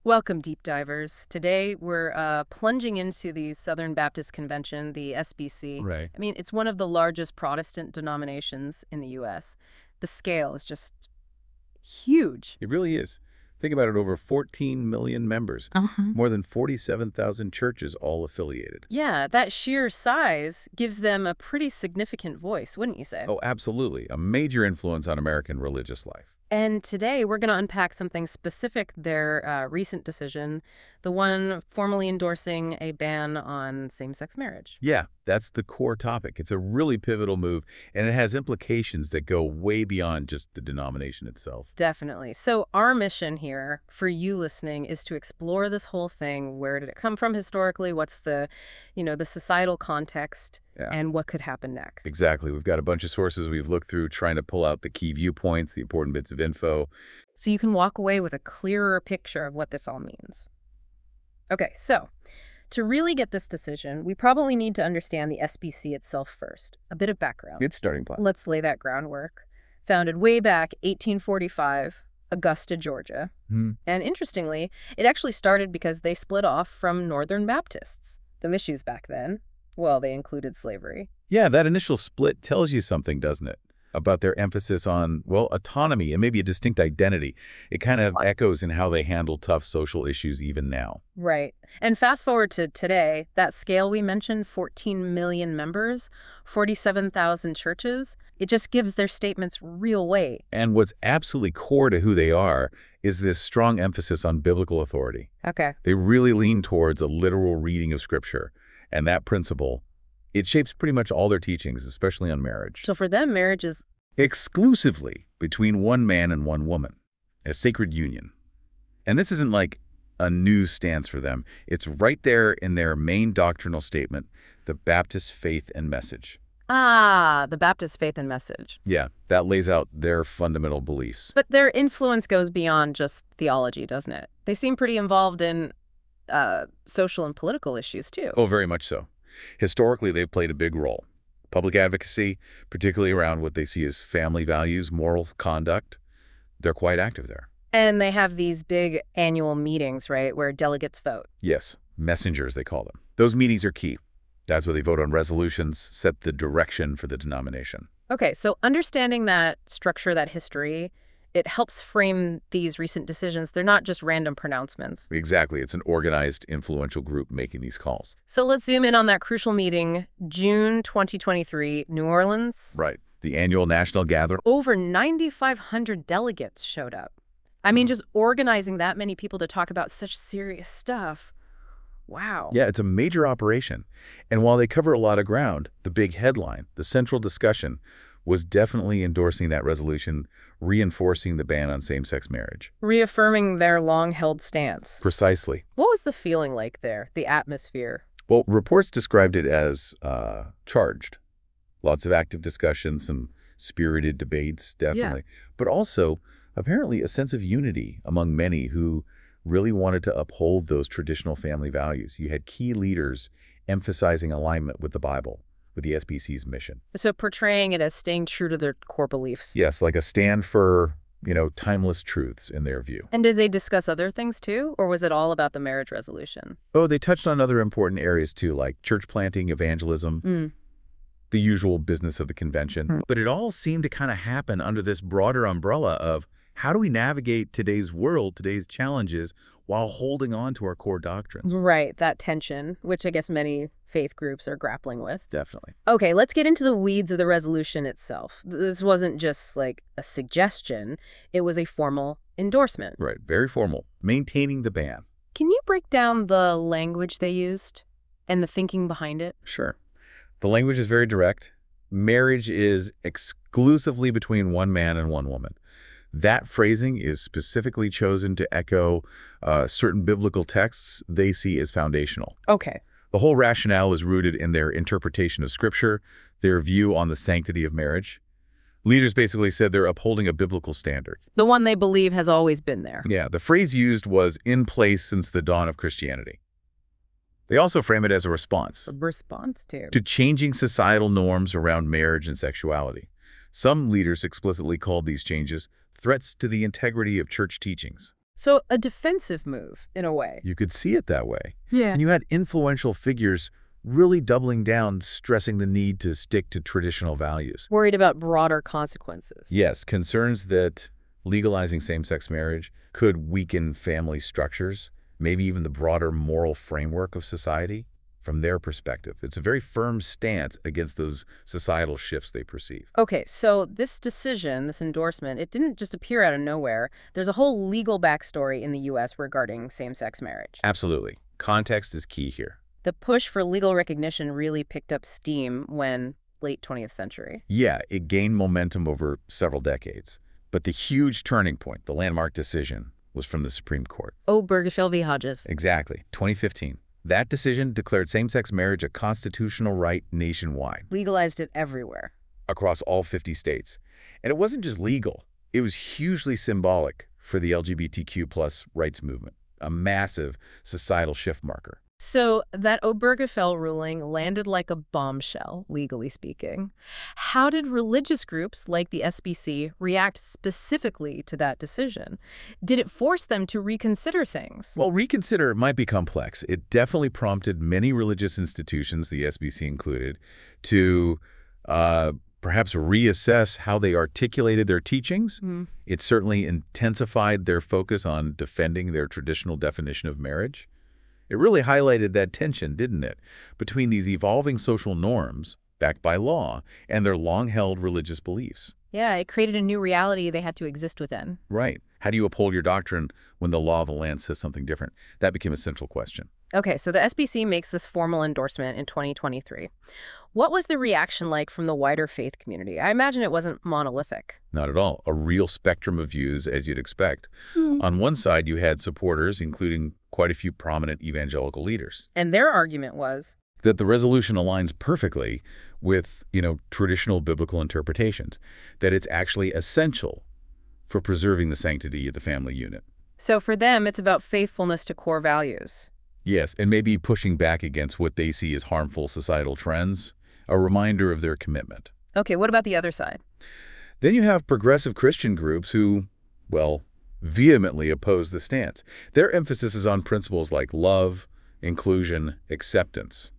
Welcome, deep divers. Today we're plunging into the Southern Baptist Convention, the SBC. Right. I mean, it's one of the largest Protestant denominations in the U.S. The scale is just huge. It really is. Think about it, over 14 million members, Uh-huh. more than 47,000 churches all affiliated. Yeah, that sheer size gives them a pretty significant voice, wouldn't you say? Oh, absolutely. A major influence on American religious life. And today we're going to unpack something specific, their recent decision, the one formally endorsing a ban on same-sex marriage. Yeah, that's the core topic. It's a really pivotal move, and it has implications that go way beyond just the denomination itself. Definitely. So our mission here for you listening is to explore this whole thing. Where did it come from historically? What's the societal context Yeah, and what could happen next? exactly. We've got a bunch of sources we've looked through trying to pull out the key viewpoints, the important bits of info. So you can walk away with a clearer picture of what this all means. Okay, so to really get this decision, we probably need to understand the SBC itself first. A bit of background. Good starting point. Let's lay that groundwork. Founded way back 1845, Augusta, Georgia. Hmm. And interestingly, it actually started because they split off from Northern Baptists. The issues back then, well, they included slavery. Yeah, that initial split tells you something, doesn't it? About their emphasis on, well, autonomy and maybe a distinct identity. It kind of echoes in how they handle tough social issues even now. Right. And fast forward to today, that scale we mentioned, 14 million members, 47,000 churches, it just gives their statements real weight. And what's absolutely core to who they are is this strong emphasis on biblical authority. Okay. They really lean towards a literal reading of Scripture. And that principle, it shapes pretty much all their teachings, especially on marriage. So for them, marriage is Exclusively between one man and one woman, a sacred union. And this isn't like a new stance for them. It's right there in their main doctrinal statement, the Baptist faith and message. the Baptist faith and message. Yeah, that lays out their fundamental beliefs. But their influence goes beyond just theology, doesn't it? They seem pretty involved in social and political issues, too. Oh, very much so. Historically, they've played a big role. Public advocacy, particularly around what they see as family values, moral conduct, they're quite active there. And they have these big annual meetings, right, where delegates vote. Yes, messengers, they call them. Those meetings are key. That's where they vote on resolutions, set the direction for the denomination. Okay, so understanding that structure, that history, it helps frame these recent decisions. They're not just random pronouncements. Exactly. It's an organized, influential group making these calls. So let's zoom in on that crucial meeting, June 2023, New Orleans. Right. The annual national gathering. Over 9,500 delegates showed up. I mean, just organizing that many people to talk about such serious stuff. Wow. Yeah, it's a major operation. And while they cover a lot of ground, the big headline, the central discussion, was definitely endorsing that resolution, reinforcing the ban on same-sex marriage. Reaffirming their long-held stance. Precisely. What was the feeling like there, the atmosphere? Well, reports described it as charged. Lots of active discussion, some spirited debates, definitely. But also, apparently, a sense of unity among many who really wanted to uphold those traditional family values. You had key leaders emphasizing alignment with the Bible, with the SBC's mission. So portraying it as staying true to their core beliefs. Yes, like a stand for, timeless truths in their view. And did they discuss other things too, or was it all about the marriage resolution? Oh, they touched on other important areas too, like church planting, evangelism, the usual business of the convention. But it all seemed to kind of happen under this broader umbrella of how do we navigate today's world, today's challenges, while holding on to our core doctrines? Right, that tension, which I guess many faith groups are grappling with. Definitely. Okay, let's get into the weeds of the resolution itself. This wasn't just like a suggestion, it was a formal endorsement. Right, very formal. Maintaining the ban. Can you break down the language they used and the thinking behind it? Sure. The language is very direct. Marriage is exclusively between one man and one woman. That phrasing is specifically chosen to echo certain biblical texts they see as foundational. Okay. The whole rationale is rooted in their interpretation of Scripture, their view on the sanctity of marriage. Leaders basically said they're upholding a biblical standard. The one they believe has always been there. Yeah, the phrase used was in place since the dawn of Christianity. They also frame it as a response A response to. to changing societal norms around marriage and sexuality. Some leaders explicitly called these changes threats to the integrity of church teachings. So a defensive move, in a way. You could see it that way. Yeah. And you had influential figures really doubling down, stressing the need to stick to traditional values. Worried about broader consequences. Yes, concerns that legalizing same-sex marriage could weaken family structures, maybe even the broader moral framework of society. From their perspective, it's a very firm stance against those societal shifts they perceive. Okay, so this decision, this endorsement, it didn't just appear out of nowhere. There's a whole legal backstory in the U.S. regarding same-sex marriage. Absolutely. Context is key here. The push for legal recognition really picked up steam when late 20th century. Yeah, it gained momentum over several decades. But the huge turning point, the landmark decision, was from the Supreme Court. Obergefell v. Hodges. Exactly, 2015. That decision declared same-sex marriage a constitutional right nationwide. Legalized it everywhere. Across all 50 states. And it wasn't just legal. It was hugely symbolic for the LGBTQ+ rights movement, a massive societal shift marker. So that Obergefell ruling landed like a bombshell, legally speaking. How did religious groups like the SBC react specifically to that decision? Did it force them to reconsider things? Well, reconsider might be complex. It definitely prompted many religious institutions, the SBC included, to perhaps reassess how they articulated their teachings. It certainly intensified their focus on defending their traditional definition of marriage. It really highlighted that tension, didn't it, between these evolving social norms, backed by law, and their long-held religious beliefs. Yeah, it created a new reality they had to exist within. Right. How do you uphold your doctrine when the law of the land says something different? That became a central question. Okay, so the SBC makes this formal endorsement in 2023. What was the reaction like from the wider faith community? I imagine it wasn't monolithic. Not at all. A real spectrum of views, as you'd expect. On one side, you had supporters, including quite a few prominent evangelical leaders. And their argument was that the resolution aligns perfectly with, traditional biblical interpretations, that it's actually essential for preserving the sanctity of the family unit. So for them, it's about faithfulness to core values. Yes, and maybe pushing back against what they see as harmful societal trends, a reminder of their commitment. Okay, what about the other side? Then you have progressive Christian groups who, well, vehemently oppose the stance. Their emphasis is on principles like love, inclusion, acceptance.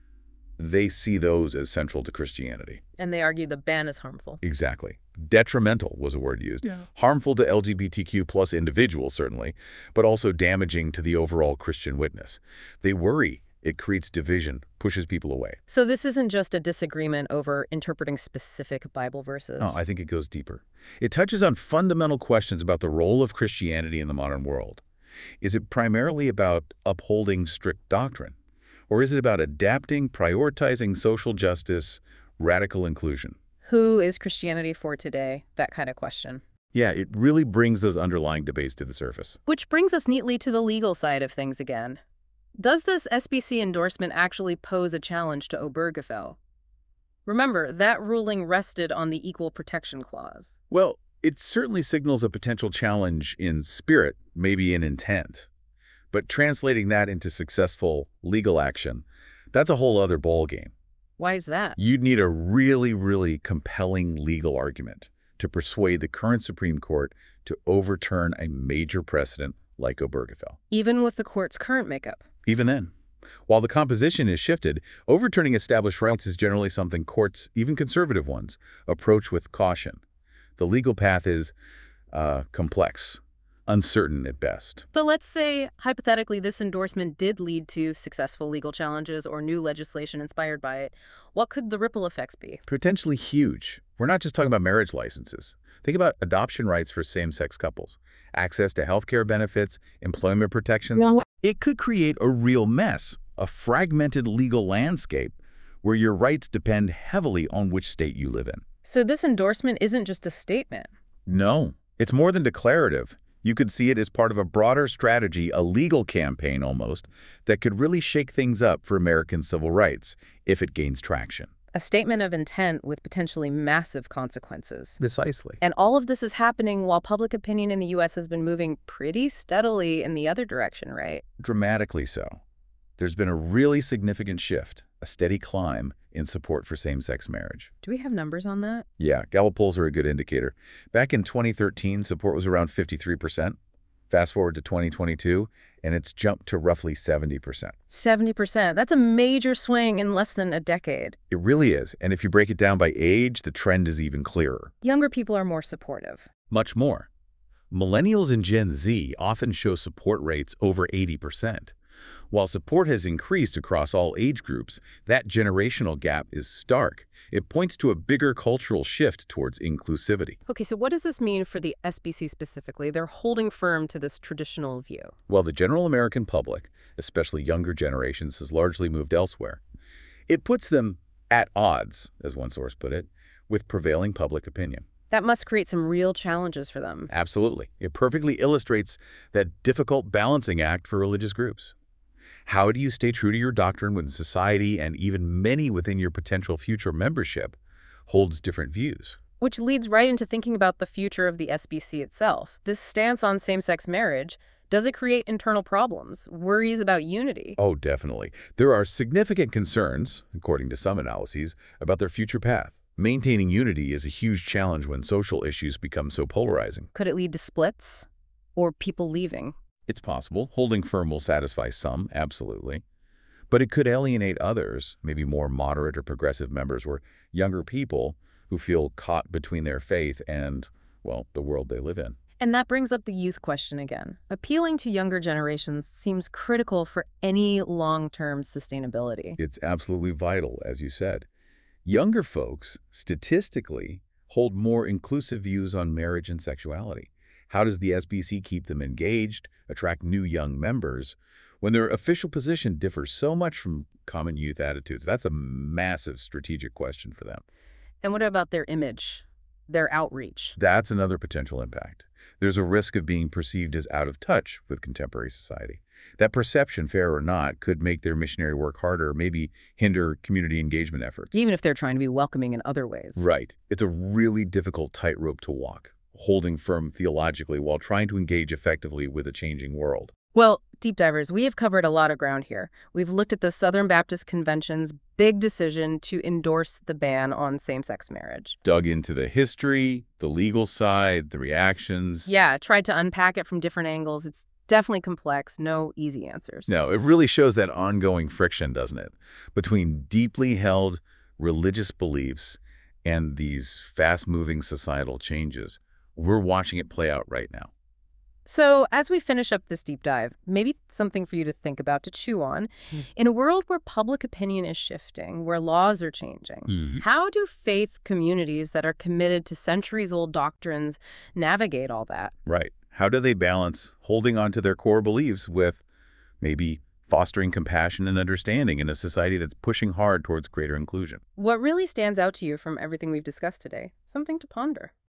They see those as central to Christianity. And they argue the ban is harmful. Exactly. Detrimental was a word used. Yeah. Harmful to LGBTQ+ individuals, certainly, but also damaging to the overall Christian witness. They worry it creates division, pushes people away. So this isn't just a disagreement over interpreting specific Bible verses. No, I think it goes deeper. It touches on fundamental questions about the role of Christianity in the modern world. Is it primarily about upholding strict doctrine? Or is it about adapting, prioritizing social justice, radical inclusion? Who is Christianity for today? That kind of question. Yeah, it really brings those underlying debates to the surface. Which brings us neatly to the legal side of things again. Does this SBC endorsement actually pose a challenge to Obergefell? Remember, that ruling rested on the Equal Protection Clause. Well, it certainly signals a potential challenge in spirit, maybe in intent. But translating that into successful legal action, that's a whole other ballgame. Why is that? You'd need a really, really compelling legal argument to persuade the current Supreme Court to overturn a major precedent like Obergefell. Even with the court's current makeup? Even then. While the composition is shifted, overturning established rights is generally something courts, even conservative ones, approach with caution. The legal path is complex, uncertain at best. But let's say, hypothetically, this endorsement did lead to successful legal challenges or new legislation inspired by it. What could the ripple effects be? Potentially huge. We're not just talking about marriage licenses. Think about adoption rights for same-sex couples, access to healthcare benefits, employment protections. It could create a real mess, a fragmented legal landscape where your rights depend heavily on which state you live in. So this endorsement isn't just a statement. No, it's more than declarative. You could see it as part of a broader strategy, a legal campaign almost, that could really shake things up for American civil rights if it gains traction. A statement of intent with potentially massive consequences. Precisely. And all of this is happening while public opinion in the U.S. has been moving pretty steadily in the other direction, right? Dramatically so. There's been a really significant shift, a steady climb in support for same-sex marriage. Do we have numbers on that? Yeah, Gallup polls are a good indicator. Back in 2013, support was around 53%. Fast forward to 2022, and it's jumped to roughly 70%. 70%. That's a major swing in less than a decade. It really is. And if you break it down by age, the trend is even clearer. Younger people are more supportive. Much more. Millennials and Gen Z often show support rates over 80%. While support has increased across all age groups, that generational gap is stark. It points to a bigger cultural shift towards inclusivity. Okay, so what does this mean for the SBC specifically? They're holding firm to this traditional view. Well, the general American public, especially younger generations, has largely moved elsewhere. It puts them at odds, as one source put it, with prevailing public opinion. That must create some real challenges for them. Absolutely. It perfectly illustrates that difficult balancing act for religious groups. How do you stay true to your doctrine when society and even many within your potential future membership holds different views? Which leads right into thinking about the future of the SBC itself. This stance on same-sex marriage, does it create internal problems, worries about unity? Oh, definitely. There are significant concerns, according to some analyses, about their future path. Maintaining unity is a huge challenge when social issues become so polarizing. Could it lead to splits or people leaving? It's possible. Holding firm will satisfy some, absolutely. But it could alienate others, maybe more moderate or progressive members or younger people who feel caught between their faith and, well, the world they live in. And that brings up the youth question again. Appealing to younger generations seems critical for any long-term sustainability. It's absolutely vital, as you said. Younger folks, statistically, hold more inclusive views on marriage and sexuality. How does the SBC keep them engaged, attract new young members, when their official position differs so much from common youth attitudes? That's a massive strategic question for them. And what about their image, their outreach? That's another potential impact. There's a risk of being perceived as out of touch with contemporary society. That perception, fair or not, could make their missionary work harder, maybe hinder community engagement efforts. Even if they're trying to be welcoming in other ways. Right. It's a really difficult tightrope to walk, holding firm theologically while trying to engage effectively with a changing world. Well, deep divers, we have covered a lot of ground here. We've looked at the Southern Baptist Convention's big decision to endorse the ban on same-sex marriage. Dug into the history, the legal side, the reactions. Yeah, tried to unpack it from different angles. It's definitely complex, no easy answers. No, it really shows that ongoing friction, doesn't it, between deeply held religious beliefs and these fast-moving societal changes. We're watching it play out right now. So as we finish up this deep dive, maybe something for you to think about, to chew on. In a world where public opinion is shifting, where laws are changing, how do faith communities that are committed to centuries-old doctrines navigate all that? Right. How do they balance holding on to their core beliefs with maybe fostering compassion and understanding in a society that's pushing hard towards greater inclusion? What really stands out to you from everything we've discussed today? Something to ponder.